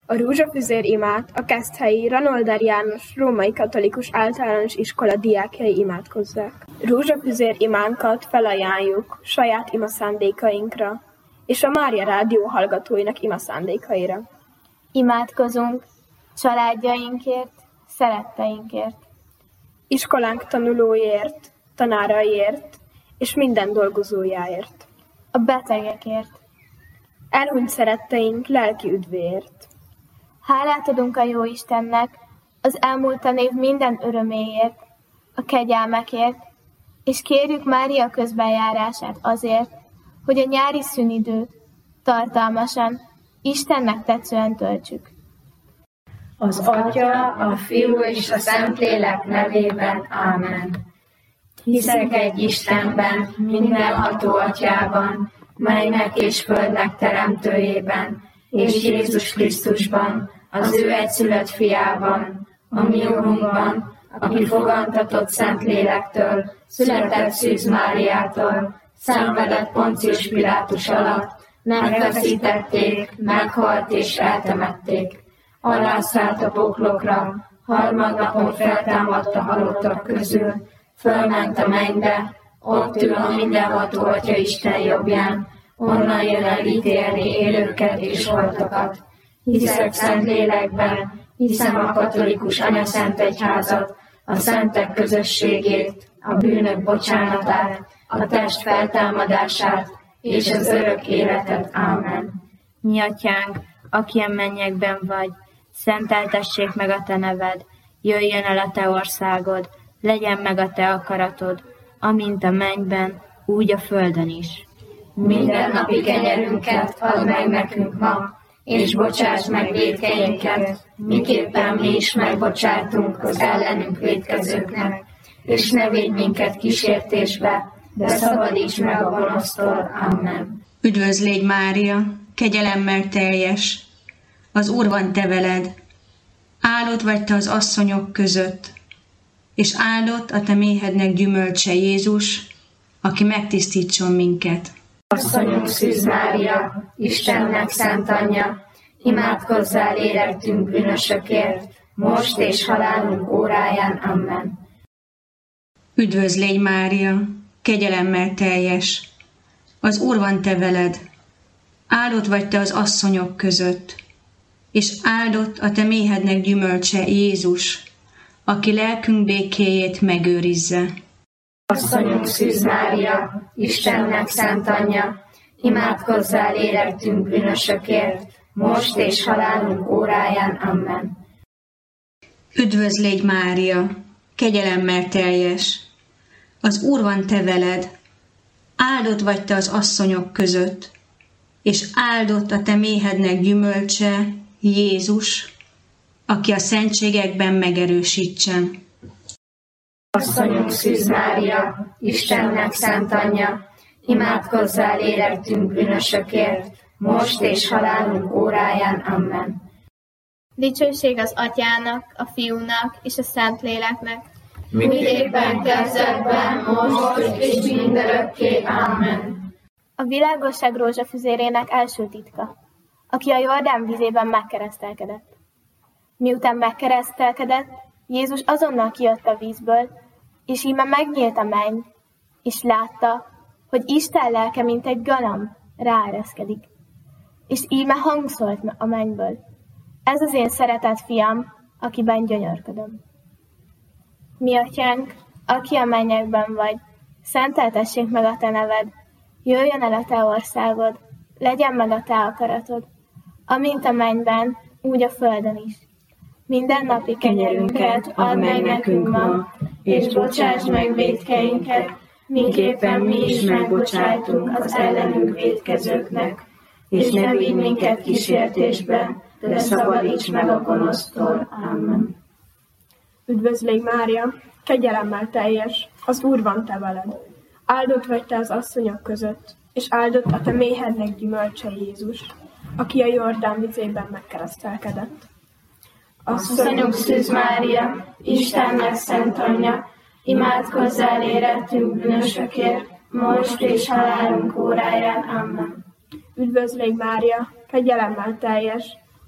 A Rózsafüzér imát a Keszthelyi Ranolder János Római Katolikus Általános Iskola diákjai imádkozzák. Rózsafüzér imánkat felajánljuk saját imaszándékainkra és a Mária Rádió hallgatóinak imaszándékaira. Imádkozunk családjainkért, szeretteinkért, iskolánk tanulóiért, tanáraiért és minden dolgozójáért, a betegekért, elhunyt szeretteink lelki üdvéért. Hálát adunk a Jóistennek az elmúlt év minden öröméért, a kegyelmekért, és kérjük Mária közbenjárását azért, hogy a nyári szünidőt tartalmasan, Istennek tetszően töltsük. Az Atya, a Fiú és a Szentlélek nevében. Ámen. Hiszek egy Istenben, mindenható Atyában, mennek és földnek teremtőjében, és Jézus Krisztusban, az ő egyszülött fiában, a mi Urunkban, aki fogantatott Szentlélektől, született Szűz Máriától, szenvedett Poncius Pilátus alatt, megfeszítették, meghalt és eltemették. Alászállt a poklokra, harmadnapon feltámadt a halottak közül, fölment a mennybe, ott ül a mindenható Atya Isten jobbján, onnan jön el ítélni élőket és holtakat. Hiszek Szentlélekben, hiszem a katolikus anyaszent egyházat, a szentek közösségét, a bűnök bocsánatát, a test feltámadását és az örök életet. Ámen. Mi Atyánk, aki a mennyekben vagy, szenteltessék meg a te neved, jöjjön el a te országod, legyen meg a te akaratod, amint a mennyben, úgy a földön is. Mindennapi kenyerünket add meg nekünk ma, és bocsáss meg vétkeinket, miképpen mi is megbocsátunk az ellenünk vétkezőknek, és ne védj minket kísértésbe, de szabadíts meg a gonosztól. Amen. Üdvözl légy Mária, kegyelemmel teljes, az Úr van te veled, áldott vagy te az asszonyok között, és áldott a te méhednek gyümölcse Jézus, aki megtisztítson minket. Asszonyunk Szűz Mária, Istennek szent anyja, imádkozzál érettünk bűnösökért, most és halálunk óráján. Amen. Üdvözl légy Mária, kegyelemmel teljes, az Úr van te veled, áldott vagy te az asszonyok között, és áldott a te méhednek gyümölcse Jézus, aki lelkünk békéjét megőrizze. Asszonyunk Szűz Mária, Istennek szent anyja, imádkozzál érettünk bűnösökért, most és halálunk óráján. Amen. Üdvözl légy Mária, kegyelemmel teljes, az Úr van te veled, áldott vagy te az asszonyok között, és áldott a te méhednek gyümölcse Jézus, aki a szentségekben megerősítsen. Asszonyunk Szűz Mária, Istennek szent anyja, imádkozzál érettünk bűnösökért, most és halálunk óráján. Amen. Dicsőség az Atyának, a Fiúnak és a Szentléleknek, miképpen kezdetben, most és mindörökké. Amen. A világosság rózsafüzérének első titka, aki a Jordán vizében megkeresztelkedett. Miután megkeresztelkedett, Jézus azonnal kijött a vízből, és íme megnyílt a menny, és látta, hogy Isten lelke, mint egy galamb, ráereszkedik. És íme hang szólt a mennyből: ez az én szeretett fiam, akiben gyönyörködöm. Mi Atyánk, aki a mennyekben vagy, szenteltessék meg a te neved, jöjjön el a te országod, legyen meg a te akaratod, amint a mennyben, úgy a földön is. Mindennapi kenyerünket add meg nekünk ma, és bocsáss meg vétkeinket, miképpen mi is megbocsájtunk az ellenünk vétkezőknek, és ne vigy minket kísértésbe, de szabadíts meg a gonosztól. Amen. Üdvözl légy Mária, kegyelemmel teljes, az Úr van te veled. Áldott vagy te az asszonyok között, és áldott a te méhednek gyümölcse Jézus, aki a Jordán vizében megkeresztelkedett. Asszonyunk Szűz Mária, Istennek szent anyja, imádkozzál érettünk bűnösökért, most és halálunk óráján. Amen. Üdvözl légy Mária, kegyelemmel teljes,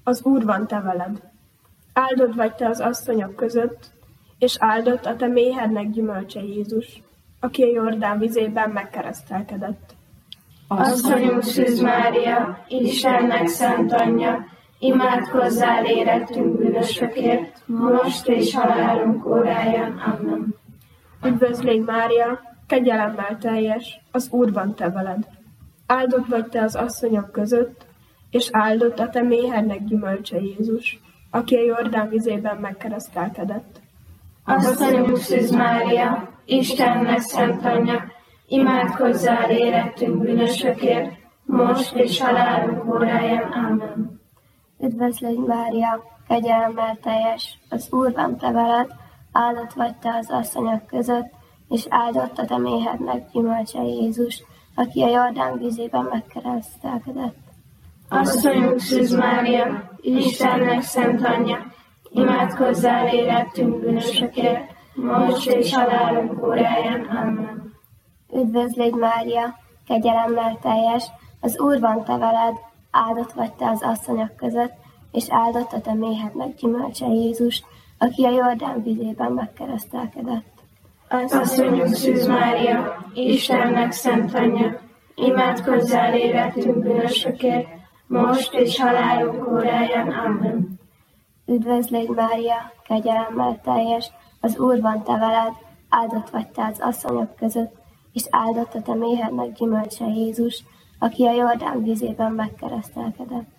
Az Úr van te veled. Áldott vagy te az asszonyok között, és áldott a te méhednek gyümölcse Jézus, aki a Jordán vizében megkeresztelkedett. Asszonyunk Szűz Mária, Istennek szent anyja, imádkozzál érettünk bűnösökért, most és halálunk óráján. Amen. Üdvözlégy Mária, kegyelemmel teljes, az Úr van te veled. Áldott vagy te az asszonyok között, és áldott a te méhednek gyümölcse Jézus, aki a Jordán vizében megkeresztelkedett. Asszonyunk Szűz Mária, Istennek szent anyja, imádkozzál érettünk bűnösökért, most és halálunk óráján. Amen. Üdvözlégy Mária, kegyelemmel teljes, az Úr van te veled, áldott vagy te az asszonyok között, és áldott a te méhednek gyümölcse Jézus, aki a Jordán vízében megkeresztelkedett. Asszonyunk Szűz Mária, Istennek szent anyja, imádkozzál érettünk bűnösökért, most és halálunk óráján. Amen. Üdvözlégy Mária, kegyelemmel teljes, az Úr van te veled, áldott vagy te az asszonyok között, és áldott a te méhednek gyümölcse Jézus, aki a Jordán vízében megkeresztelkedett. Asszonyunk Szűz Mária, Istennek szent anyja, imádkozzál érettünk bűnösökért, most és halálunk óráján. Amen. Üdvözlégy Mária, kegyelemmel teljes, az Úr van te veled, áldott vagy te az asszonyok között, és áldott a te méhednek gyümölcse Jézus, aki a Jordán vízében megkeresztelkedett.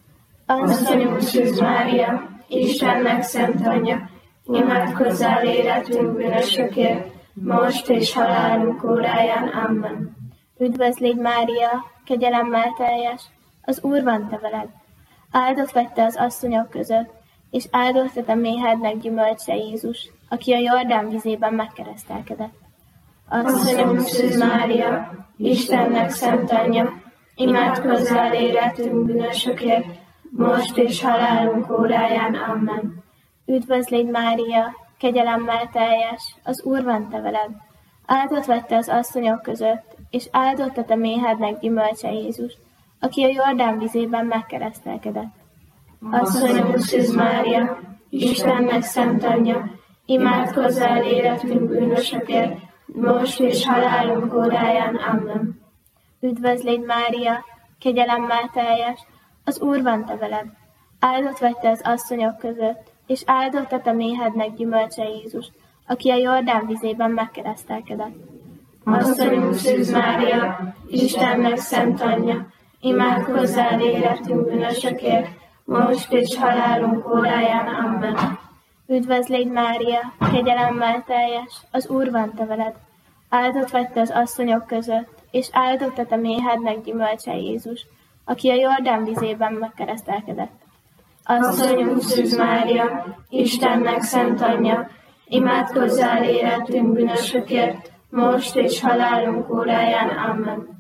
Asszonyunk Szűz Mária, Istennek szent anyja, imádkozzál érettünk bűnösökért, most és halálunk óráján. Amen. Üdvözlégy Mária, kegyelemmel teljes, az Úr van te veled, áldott vagy te az asszonyok között, és áldott a te méhednek gyümölcse Jézus, aki a Jordán vízében megkeresztelkedett. Asszonyunk Szűz Mária, Istennek szent anyja, imádkozzál érettünk bűnösökért, most és halálunk óráján. Amen. Üdvözlégy Mária, kegyelemmel teljes, az Úr van te veled, áldott vagy te az asszonyok között, és áldott a te méhednek gyümölcse Jézus, aki a Jordán vízében megkeresztelkedett. Asszonyunk Szűz Mária, Istennek szent anyja, imádkozzál érettünk bűnösökért, most és halálunk óráján. Amen. Üdvözlégy Mária, kegyelemmel teljes, az Úr van te veled, áldott vagy te az asszonyok között, és áldott a te méhednek gyümölcse Jézus, aki a Jordán vízében megkeresztelkedett. Asszonyunk Szűz Mária, Istennek szent anyja, imádkozzál érettünk bűnösökért, most és halálunk óráján. Amen. Üdvözlégy Mária, kegyelemmel teljes, az Úr van te veled, áldott vagy te az asszonyok között, és áldott a te méhednek gyümölcse Jézus, aki a Jordán vízében megkeresztelkedett. Asszonyunk Szűz Mária, Istennek szent anyja, imádkozzál érettünk bűnösökért, most és halálunk óráján. Amen.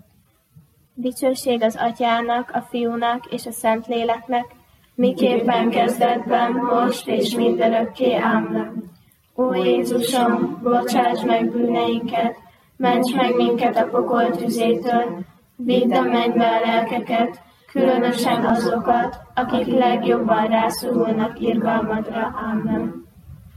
Dicsőség az Atyának, a Fiúnak és a Szentléleknek, miképpen kezdetben, most és mindörökké. Amen. Ó Jézusom, bocsáss meg bűneinket, ments meg minket a pokol tüzétől, vidd a mennybe a lelkeket, különösen azokat, akik legjobban rászorulnak irgalmadra. Amen.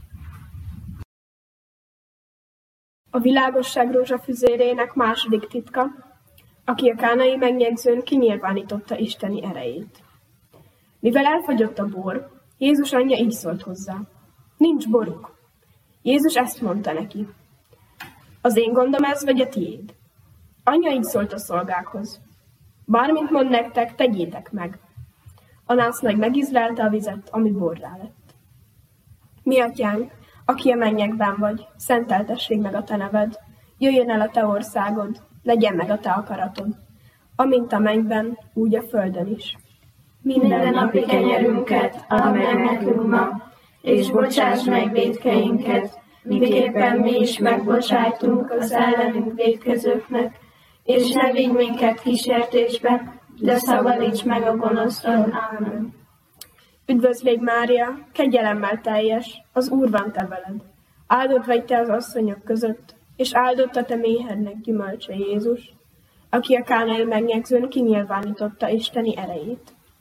A világosság rózsafüzérének második titka, aki a kánai megnyegzőn kinyilvánította isteni erejét. Mivel elfogyott a bor, Jézus anyja így szólt hozzá: nincs boruk. Jézus ezt mondta neki: az én gondom ez, vagy a tiéd? Anyja így szólt a szolgákhoz: bármint mond nektek, tegyétek meg. A násznagy megizlelte a vizet, ami borrá lett. Mi atyánk, aki a mennyekben vagy, szenteltessék meg a te neved, jöjjön el a te országod, legyen meg a te akaratod, amint a mennyben, úgy a földön is. Minden napi kenyerünket add meg nekünk ma, és bocsáss meg vétkeinket, miképpen mi is megbocsájtunk az ellenünk vétkezőknek, és ne vigy minket kísértésbe, de szabadíts meg a gonosztól. Amen. Üdvözlégy Mária, kegyelemmel teljes, az Úr van te veled. Áldott vagy te az asszonyok között, és áldott a te méhednek gyümölcse Jézus, aki a kánai megnyegzőn kinyilvánította isteni erejét.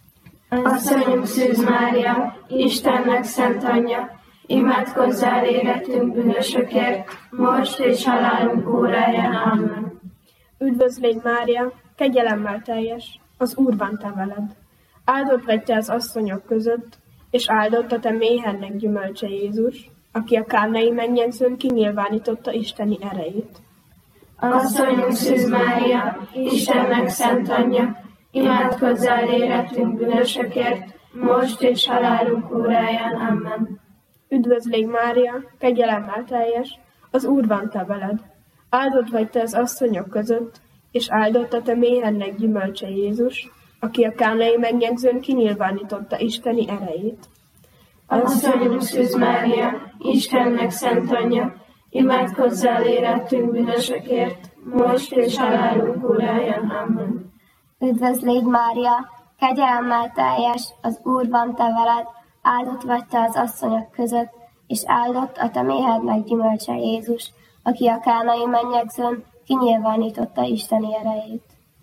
Asszonyunk Szűz Mária, Istennek szent anyja, imádkozzál érettünk bűnösökért, most és halálunk óráján. Amen. Üdvözl légy Mária, kegyelemmel teljes, az Úr van te veled. Áldott vagy te az asszonyok között, és áldott a te méhennek gyümölcse Jézus, aki a kánai mennyegzőn kinyilvánította isteni erejét. Asszonyunk Szűz Mária, Istennek szent anyja, imádkozzál érettünk bűnösökért, most és halálunk óráján. Amen. Üdvözl légy Mária, kegyelemmel teljes, az Úr van te veled. Áldott vagy te az asszonyok között, és áldott a te méhennek gyümölcse Jézus, aki a kánai mennyegzőn kinyilvánította isteni erejét. Asszonyunk Szűz Mária, Istennek szent anyja, imádkozzál érettünk bűnösökért, most és halálunk óráján. Amen. Üdvözl légy Mária, kegyelemmel teljes, az Úr van te veled, áldott vagy te az asszonyok között, és áldott a te méhednek gyümölcse Jézus, aki a kánai mennyegzőn kinyilvánította isteni erejét.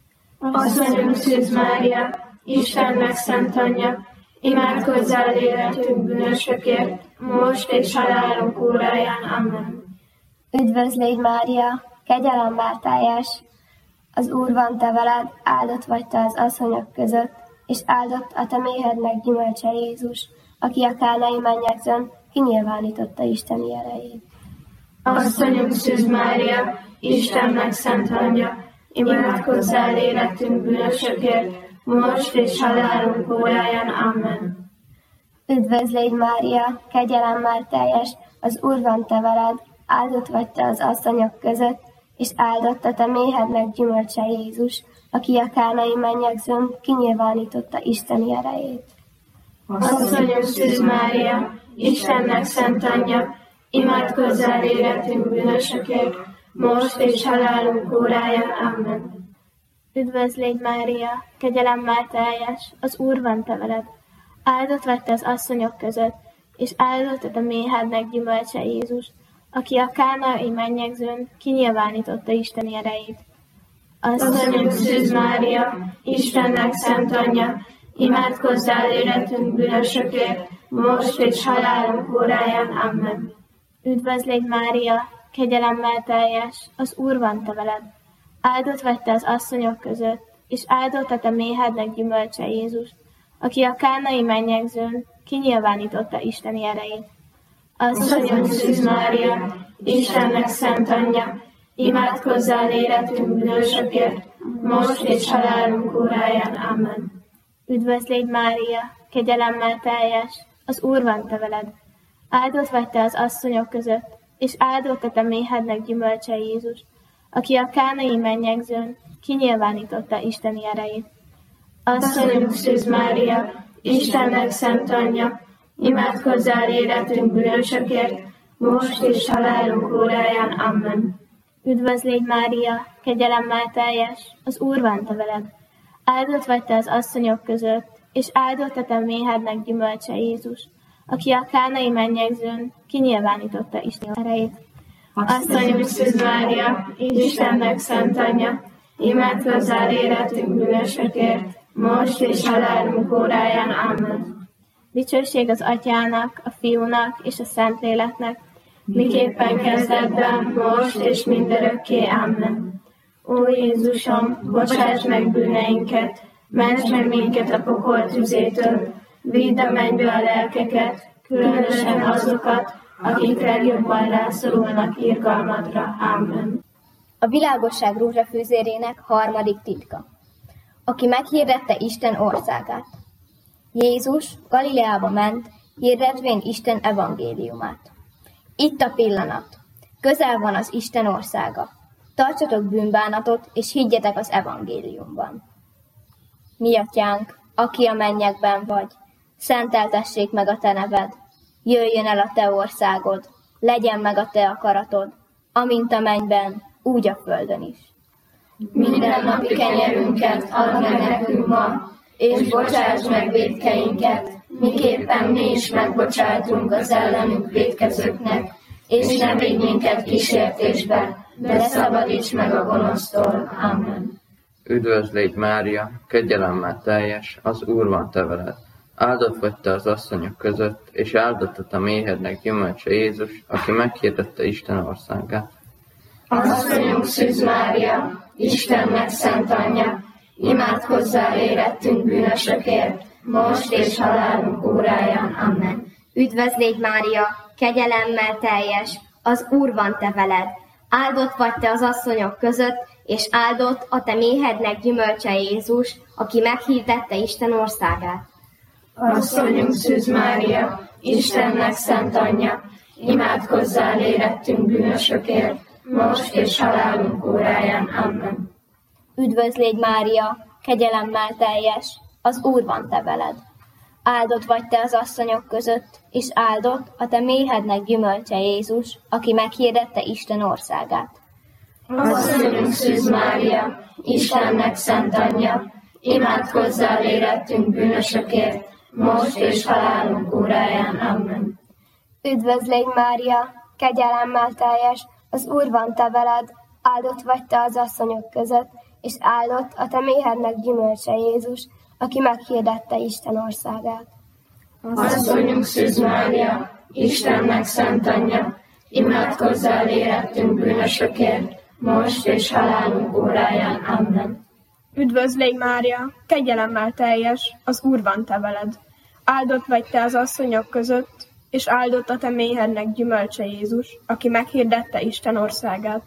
Asszonyunk Szűz Mária, Istennek szent anyja, imádkozzál érettünk bűnösökért, most és halálunk óráján. Amen. Üdvözl légy Mária, kegyelemmel teljes, az Úr van te veled, áldott vagy te az asszonyok között, és áldott a te méhednek gyümölcse Jézus, aki a kánai mennyegzőn kinyilvánította isteni erejét. Asszonyunk Szűz Mária, Istennek szent anyja, imádkozzál érettünk bűnösökért, most és halálunk óráján. Amen. Üdvözl légy Mária, kegyelemmel teljes, az Úr van te veled, áldott vagy te az asszonyok között, és áldott a te méhednek gyümölcse Jézus, aki a kánai mennyegzőn kinyilvánította isteni erejét. Asszonyunk Szűz Mária, Istennek szent anyja, imádkozzál érettünk bűnösökért, most és halálunk óráján. Amen. Üdvözl légy Mária, kegyelemmel teljes, az Úr van te veled, áldott vagy te az asszonyok között, és áldott a te méhednek gyümölcse Jézus, aki a kánai mennyegzőn kinyilvánította isteni erejét. Asszonyunk Szűz Mária, Istennek szent anyja, imádkozzál érettünk bűnösökért, most és halálunk óráján. Amen. Üdvözl légy Mária, kegyelemmel teljes, az Úr van te veled, áldott vagy te az asszonyok között, és áldott a te méhednek gyümölcse Jézus, aki a kánai mennyegzőn kinyilvánította isteni erejét. Asszonyunk Szűz Mária, Istennek szent anyja, imádkozzál érettünk bűnösökért, most és halálunk óráján. Amen. Üdvözl légy Mária, kegyelemmel teljes, az Úr van te veled, áldott vagy te az asszonyok között, és áldott a te méhednek gyümölcse Jézus, aki a kánai mennyegzőn kinyilvánította isteni erejét. Asszonyunk Szűz Mária, Istennek szent anyja, imádkozzál érettünk bűnösökért, most és halálunk óráján. Amen. Üdvözl légy Mária, kegyelemmel teljes, az Úr van te veled, áldott vagy te az asszonyok között, és áldott a te méhednek gyümölcse Jézus, aki a kánai mennyegzőn kinyilvánította isteni erejét. Asszonyunk Szűz Mária, Istennek szent anyja, imádkozzál érettünk bűnösökért, most és halálunk óráján. Amen. Dicsőség az Atyának, a Fiúnak és a Szentléleknek, miképpen kezdetben, most és mindörökké. Amen. Ó Jézusom, bocsáss meg bűneinket, ments meg minket a pokol tüzétől, vidd a mennybe a lelkeket, különösen azokat, akik legjobban rászorulnak irgalmadra. Amen. A világosság rózsafűzérének 3. titka. Aki meghirdette Isten országát. Jézus Galileába ment, hirdetvén Isten evangéliumát. Itt a pillanat. Közel van az Isten országa. Tartsatok bűnbánatot, és higgyetek az evangéliumban. Mi atyánk, aki a mennyekben vagy, szenteltessék meg a te neved. Jöjjön el a te országod, legyen meg a te akaratod, amint a mennyben, úgy a földön is. Mindennapi kenyerünket add meg nekünk ma, és bocsáss meg vétkeinket, miképpen mi is megbocsájtunk az ellenünk vétkezőknek, és ne vigy minket kísértésbe, de szabadíts meg a gonosztól. Amen. Üdvözlégy Mária, kegyelemmel teljes, az Úr van te veled. Áldott vagy te az asszonyok között, és áldott a te méhednek gyümölcse Jézus, aki meghirdette Isten országát. Asszonyunk Szűz Mária, Istennek szent anyja, imádkozzál érettünk bűnösökért, most és halálunk óráján. Amen. Üdvözlégy Mária, kegyelemmel teljes, az Úr van te veled. Áldott vagy te az asszonyok között, és áldott a te méhednek gyümölcse Jézus, aki meghirdette Isten országát. Asszonyunk Szűz Mária, Istennek szent anyja, imádkozzál érettünk bűnösökért, most és halálunk óráján. Amen. Üdvözlégy Mária, kegyelemmel teljes, az Úr van te veled. Áldott vagy te az asszonyok között, és áldott a te méhednek gyümölcse Jézus, aki meghirdette Isten országát. Asszonyunk Szűz Mária, Istennek szent anyja, imádkozzál érettünk bűnösökért, most és halálunk óráján. Amen. Üdvözlégy Mária, kegyelemmel teljes, az Úr van te veled, áldott vagy te az asszonyok között, és áldott a te méhednek gyümölcse Jézus, aki meghirdette Isten országát. Asszonyunk Szűz Mária, Istennek szent anyja, imádkozzál érettünk bűnösökért, most és halálunk óráján. Amen. Üdvözlégy Mária, kegyelemmel teljes, az Úr van te veled. Áldott vagy te az asszonyok között, és áldott a te méhednek gyümölcse Jézus, aki meghirdette Isten országát.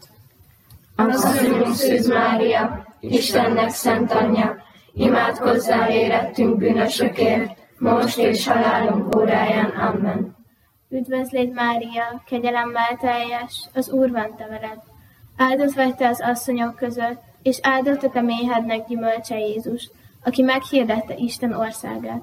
Asszonyunk Szűz Mária, Istennek szent anyja, imádkozzál érettünk bűnösökért, most és halálunk óráján. Amen. Üdvözlégy Mária, kegyelemmel teljes, az Úr van te veled. Áldott vagy te az asszonyok között, és áldott a te méhednek gyümölcse Jézus, aki meghirdette Isten országát.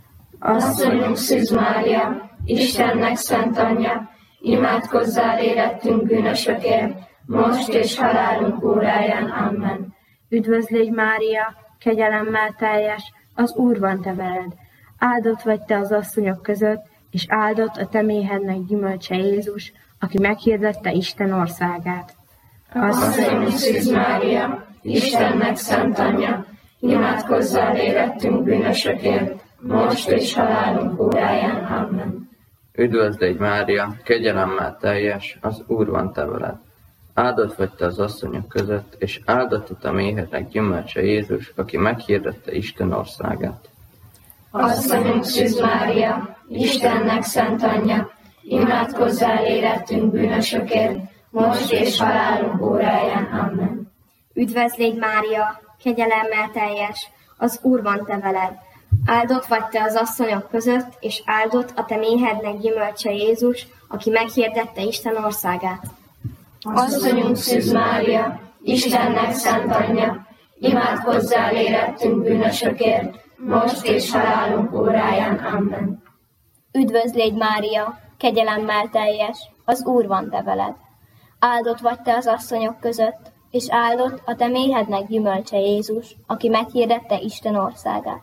Asszonyunk Szűz Mária, Istennek szent anyja, imádkozzál érettünk bűnösökért, most és halálunk óráján. Amen. Üdvözlégy Mária, kegyelemmel teljes, az Úr van te veled. Áldott vagy te az asszonyok között, és áldott a te méhednek gyümölcse Jézus, aki meghirdette Isten országát. Asszonyunk Szűz Mária, Istennek szent anyja, imádkozzál érettünk bűnösökért, most és halálunk óráján. Amen. Üdvözlégy Mária, kegyelemmel teljes, az Úr van te veled. Áldott vagy te az asszonyok között, és áldott a te méhednek gyümölcse Jézus, aki meghirdette Isten országát. Asszonyunk Szűz Mária, Istennek szent anyja, imádkozzál érettünk bűnösökért, most és halálunk óráján. Amen. Üdvözlégy Mária, kegyelemmel teljes, az Úr van te veled. Áldott vagy te az asszonyok között, és áldott a te méhednek gyümölcse Jézus, aki meghirdette Isten országát. Asszonyunk Szűz Mária, Istennek szent anyja, imádkozzál érettünk bűnösökért, most és halálunk óráján. Amen. Üdvözlégy Mária, kegyelemmel teljes, az Úr van te veled. Áldott vagy te az asszonyok között, és áldott a te méhednek gyümölcse Jézus, aki meghirdette Isten országát.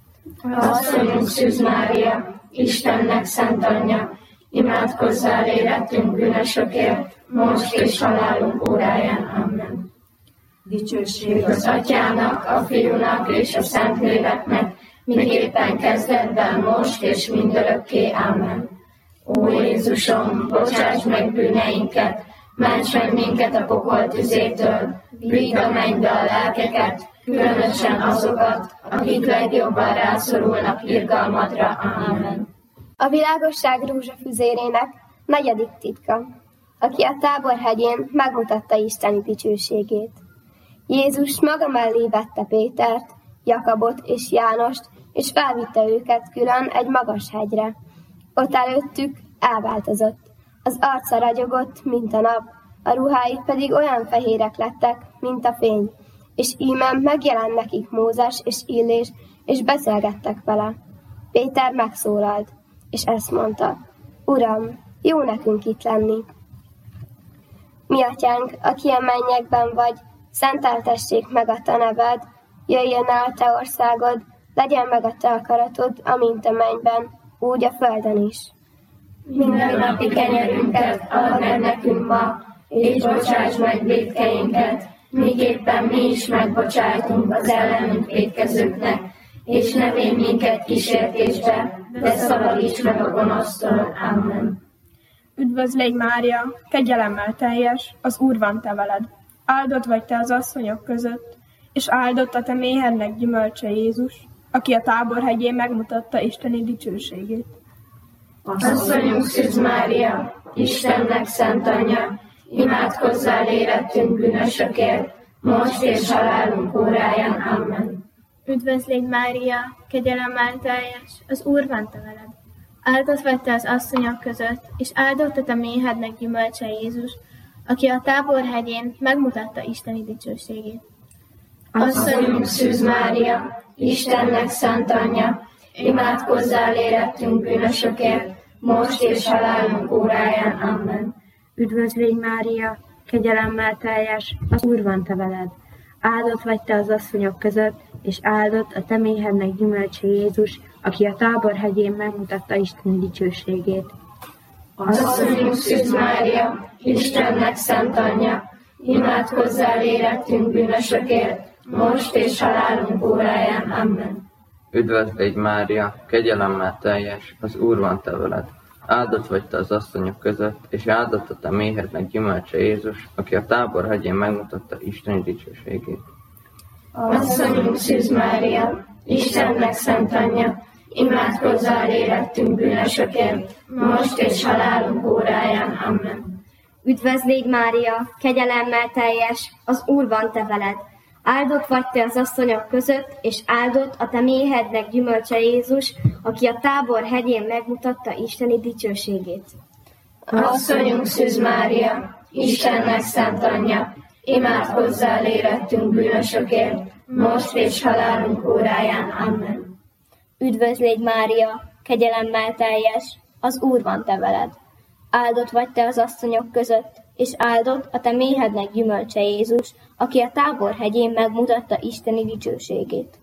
Asszonyunk Szűz Mária, Istennek szent anyja, imádkozzál érettünk bűnösökért, most és halálunk óráján. Amen. Dicsőség Az Atyának, a Fiúnak és a Szentléleknek, miképpen kezdetben, most és mindörökké. Amen. Ó Jézusom, bocsáss meg bűneinket, ments meg minket a pokol tüzétől, vidd a mennybe a lelkeket, különösen azokat, akik legjobban rászorulnak irgalmadra. Amen. A világosság rózsafüzérének 4. titka, aki a Táborhegyén megmutatta Isteni dicsőségét. Jézus maga mellé vette Pétert, Jakabot és Jánost, és felvitte őket külön egy magas hegyre. Ott előttük elváltozott. Az arca ragyogott, mint a nap, a ruhái pedig olyan fehérek lettek, mint a fény. És íme megjelent nekik Mózes és Illés, és beszélgettek vele. Péter megszólalt, és ezt mondta: Uram, jó nekünk itt lenni. Mi atyánk, aki a mennyekben vagy, szenteltessék meg a te neved, jöjjön el te országod, legyen meg a te akaratod, amint a mennyben, úgy a földön is. Mindennapi kenyerünket add meg nekünk ma, és bocsáss meg vétkeinket, miképpen mi is megbocsájtunk az ellenünk vétkezőknek, és ne védj minket kísértésbe, de szabadíts meg a gonosztól. Amen. Üdvözlégy Mária, kegyelemmel teljes, az Úr van te veled. Áldott vagy te az asszonyok között, és áldott a te méhednek gyümölcse Jézus, aki a Tábor hegyén megmutatta isteni dicsőségét. Asszonyunk Szűz Mária, Istennek szent anyja, imádkozzál érettünk bűnösökért, most és halálunk óráján. Amen. Üdvözlégy Mária, kegyelemmel teljes, az Úr van te veled. Áldott vagy te az asszonyok között, és áldott a te méhednek gyümölcse Jézus, aki a Tábor hegyén megmutatta isteni dicsőségét. Asszonyunk Szűz Mária, Istennek szent anyja, imádkozzál érettünk bűnösökért, most és halálunk óráján. Amen. Üdvözlégy Mária, kegyelemmel teljes, az Úr van te veled. Áldott vagy te az asszonyok között, és áldott a te méhednek gyümölcse Jézus, aki a Tábor hegyén megmutatta isteni dicsőségét. Asszonyunk Szűz Mária, Istennek szent anyja, imádkozzál érettünk bűnösökért, most és halálunk óráján. Amen. Üdvözlégy Mária, kegyelemmel teljes, az Úr van te veled. Áldott vagy te az asszonyok között, és áldott a te méhednek gyümölcse Jézus, aki a Tábor hegyén megmutatta isteni dicsőségét. Asszonyunk Szűz Mária, Istennek szent anyja, imádkozzál érettünk bűnösökért, most és halálunk óráján. Amen. Üdvözlégy Mária, kegyelemmel teljes, az Úr van te veled. Áldott vagy te az asszonyok között, és áldott a te méhednek gyümölcse Jézus, aki a Tábor hegyén megmutatta isteni dicsőségét. Asszonyunk Szűz Mária, Istennek szent anyja, imádkozzál érettünk bűnösökért, most és halálunk óráján. Amen. Üdvözlégy Mária, kegyelemmel teljes, az Úr van te veled. Áldott vagy te az asszonyok között, és áldott a te méhednek gyümölcse Jézus, aki a Tábor hegyén megmutatta isteni dicsőségét.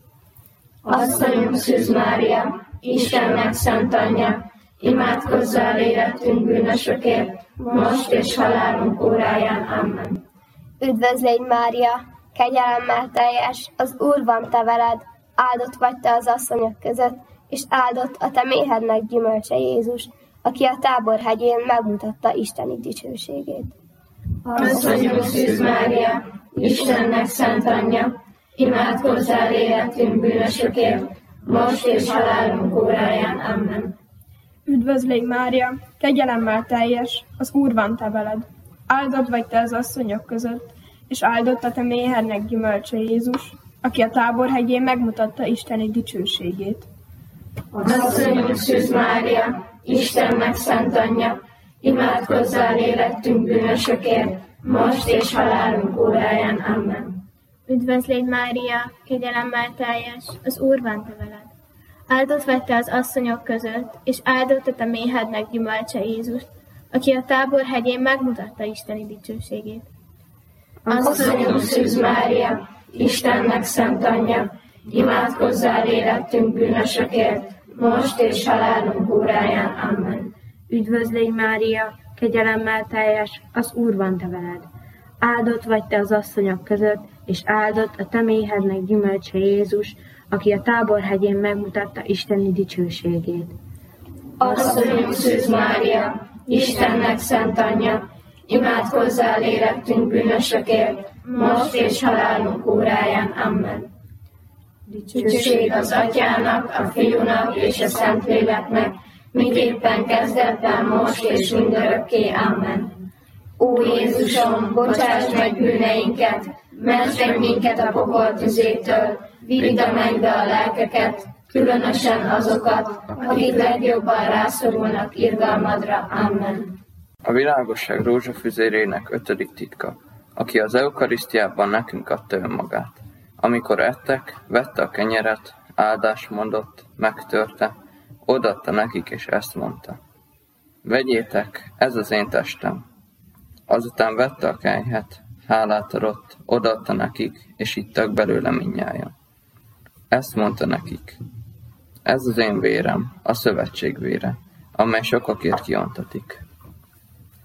Asszonyunk Szűz Mária, Istennek szent anyja, imádkozzál érettünk bűnösökért, most és halálunk óráján. Amen. Üdvözlégy Mária, kegyelemmel teljes, az Úr van te veled. Áldott vagy te az asszonyok között, és áldott a te méhednek gyümölcse Jézus, aki a Tábor hegyén megmutatta isteni dicsőségét. Asszonyunk Szűz Mária, Istennek szent anyja, imádkozzál érettünk bűnösökért, most és halálunk óráján. Amen. Üdvözlégy Mária, kegyelemmel teljes, az Úr van te veled. Áldott vagy te az asszonyok között, és áldott a te méhednek gyümölcse Jézus, aki a Tábor hegyén megmutatta isteni dicsőségét. Asszonyunk Szűz Mária, Istennek szent anyja, imádkozzál érettünk bűnösökért, most és halálunk óráján. Amen. Üdvözlégy Mária, kegyelemmel teljes, az Úr van te veled. Áldott vagy te az asszonyok között, és áldott a te méhednek gyümölcse Jézus, aki a Tábor hegyén megmutatta isteni dicsőségét. Asszonyunk Szűz Mária, Istennek szent anyja, imádkozzál érettünk bűnösökért, most és halálunk óráján. Amen. Üdvözlégy Mária, kegyelemmel teljes, az Úr van te veled. Áldott vagy te az asszonyok között, és áldott a te méhednek gyümölcse Jézus, aki a Tábor hegyén megmutatta isteni dicsőségét. Asszonyunk Szűz Mária, Istennek szent anyja, imádkozzál érettünk bűnösökért, most és halálunk óráján. Amen. Dicsőség az Atyának, a Fiúnak és a Szentléleknek, miképpen kezdetben, most és mindörökké. Amen. Ó Jézusom, bocsáss meg bűneinket, ments meg minket a pokol tüzétől, vidd a mennybe a lelkeket, különösen azokat, akik legjobban rászorulnak irgalmadra. Amen. A világosság rózsafüzérének 5. titka, aki az eukarisztiában nekünk adta önmagát. Amikor ettek, vette a kenyeret, áldást mondott, megtörte, odaadta nekik, és ezt mondta: vegyétek, ez az én testem. Azután vette a kelyhet, hálát adott, odaadta nekik, és ittak belőle mindnyájan. Ezt mondta nekik: ez az én vérem, a szövetség vére, amely sokakért kiontatik.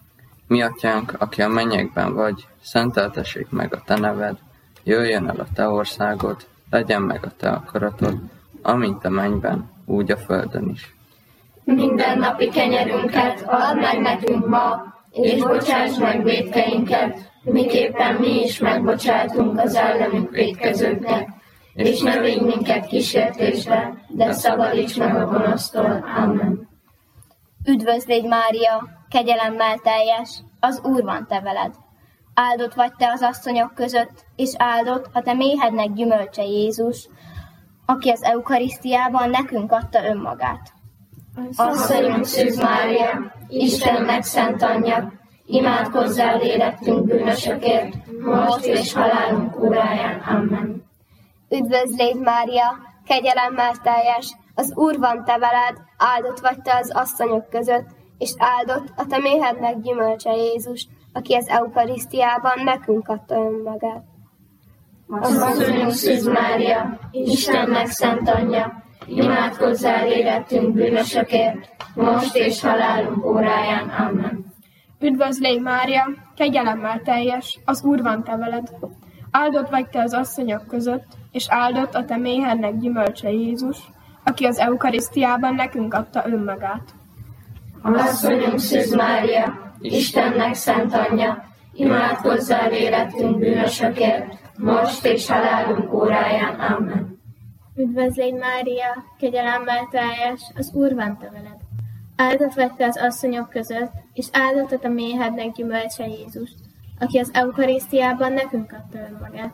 Mi atyánk, aki a mennyekben vagy, szenteltessék meg a te neved, jöjjön el a te országod, legyen meg a te akaratod, amint a mennyben, úgy a földön is. Mindennapi kenyerünket add meg nekünk ma, és bocsáss meg vétkeinket, miképpen mi is megbocsátunk az ellenünk vétkezőknek, és ne vigy minket kísértésbe, de szabadíts meg a gonosztól. Amen. Üdvözl légy, Mária, kegyelemmel teljes, az Úr van te veled. Áldott vagy te az asszonyok között, és áldott a te méhednek gyümölcse Jézus, aki az eukarisztiában nekünk adta önmagát. Asszonyunk Szűz Mária, Istennek szent anyja, imádkozzál érettünk bűnösökért, most és halálunk óráján. Amen. Üdvözl légy, Mária, kegyelemmel teljes, az Úr van te veled, áldott vagy te az asszonyok között, és áldott a te méhednek gyümölcse Jézus, aki az eukarisztiában nekünk adta önmagát. Asszonyunk Szűz Mária, Istennek szent anyja, imádkozzál érettünk bűnösökért, most és halálunk óráján. Amen. Üdvözl légy, Mária, kegyelemmel teljes, az Úr van te veled. Áldott vagy te az asszonyok között, és áldott a te méhednek gyümölcse Jézus, aki az eukarisztiában nekünk adta önmagát. Asszonyunk Szűz Mária, Istennek szent anyja, imádkozzál érettünk bűnösökért, most és halálunk óráján. Amen. Üdvözl légy, Mária, kegyelemmel teljes, az Úr van te veled. Áldott vagy te az asszonyok között, és áldott a te méhednek gyümölcse Jézus, aki az eukarisztiában nekünk adta önmagát.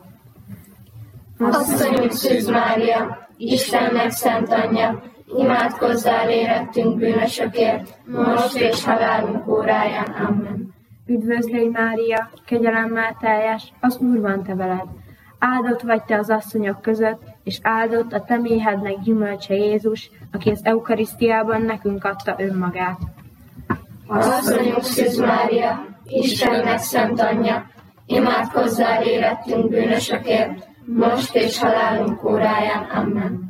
Asszonyunk Szűz Mária, Istennek szent anyja, imádkozzál érettünk bűnösökért, most és halálunk óráján. Amen. Üdvözl légy, Mária, kegyelemmel teljes, az Úr van te veled. Áldott vagy te az asszonyok között, és áldott a te méhednek gyümölcse Jézus, aki az eukarisztiában nekünk adta önmagát. Asszonyunk Szűz Mária, Istennek szent anyja, imádkozzál érettünk bűnösökért, most és halálunk óráján. Amen.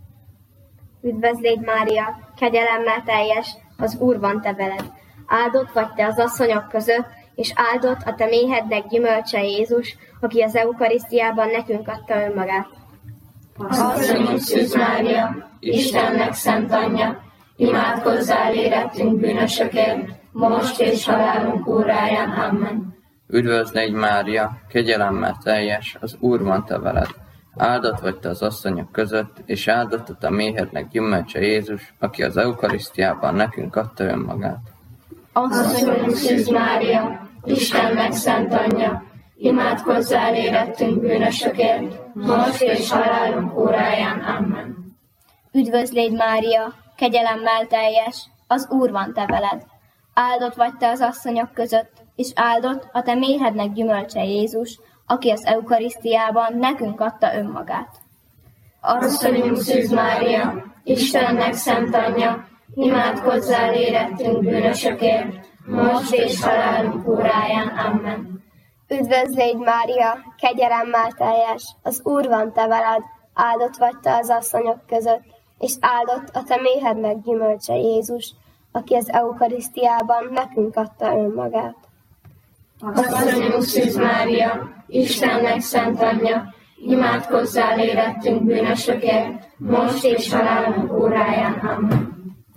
Üdvözl légy, Mária, kegyelemmel teljes, az Úr van te veled. Áldott vagy te az asszonyok között, és áldott a te méhednek gyümölcse Jézus, aki az eukarisztiában nekünk adta önmagát. Asszonyunk Szűz Mária, Istennek szent anyja, imádkozzál érettünk bűnösökért, most és halálunk óráján. Amen. Üdvözl légy, Mária, kegyelemmel teljes, az Úr van te veled. Áldott vagy te az asszonyok között, és áldott a te méhednek gyümölcse Jézus, aki az eukarisztiában nekünk adta önmagát. Asszonyunk Szűz Mária, Istennek szent anyja, imádkozzál érettünk bűnösökért, most és halálunk óráján. Amen. Üdvözl légy, Mária, kegyelemmel teljes, az Úr van te veled. Áldott vagy te az asszonyok között, és áldott a te méhednek gyümölcse Jézus, aki az eukarisztiában nekünk adta önmagát. Asszonyunk Szűz Mária, Istennek szent anyja, imádkozzál érettünk bűnösökért, most és halálunk óráján. Amen. Üdvözl légy, Mária, kegyelemmel teljes, az Úr van te veled, áldott vagy te az asszonyok között, és áldott a te méhednek gyümölcse Jézus, aki az eukarisztiában nekünk adta önmagát. Asszonyunk Szűz Mária, Istennek szent anyja, imádkozzál érettünk bűnösökért, most és halálunk óráján. Amen.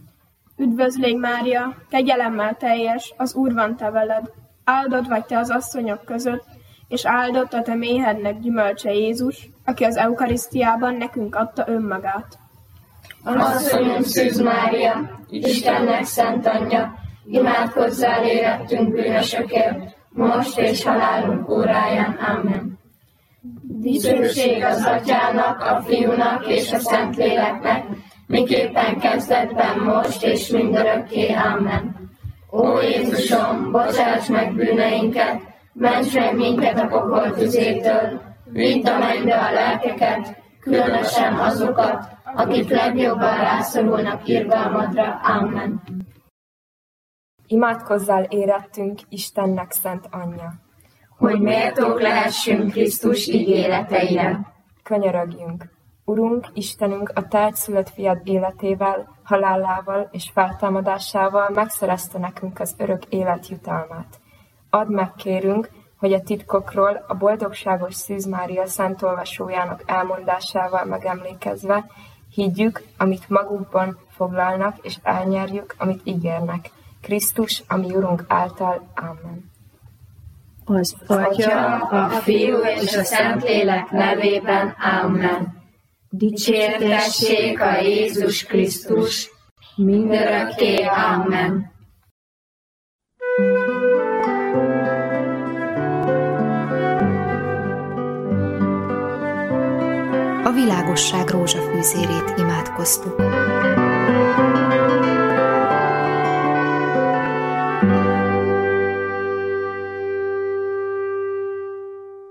Üdvözl légy, Mária, kegyelemmel teljes, az Úr van te veled. Áldott vagy te az asszonyok között, és áldott a te méhednek gyümölcse Jézus, aki az eukarisztiában nekünk adta önmagát. Asszonyunk Szűz Mária, Istennek szent anyja, imádkozzál érettünk bűnösökért, most és halálunk óráján. Amen. Dicsőség az Atyának, a Fiúnak és a Szentléleknek, miképpen kezdetben, most és mindörökké. Amen. Ó Jézusom, bocsáss meg bűneinket, ments meg minket a pokol tüzétől, vidd a mennybe a lelkeket, különösen azokat, akik legjobban rászorulnak irgalmadra. Amen. Imádkozzál érettünk, Istennek szent anyja, hogy méltók lehessünk Krisztus ígéreteire. Könyörögjünk! Urunk, Istenünk, a te egyszülött fiad életével, halálával és feltámadásával megszerezte nekünk az örök élet jutalmát. Add meg, kérünk, hogy a titkokról a boldogságos Szűz Mária szent olvasójának elmondásával megemlékezve higgyük, amit magukban foglalnak, és elnyerjük, amit ígérnek. Krisztus, a mi Urunk által. Amen. Az Atya, a Fiú és a Szentlélek nevében. Amen. Dicsértessék a Jézus Krisztus, mindörökké. Amen. A világosság rózsafűzérét imádkoztuk.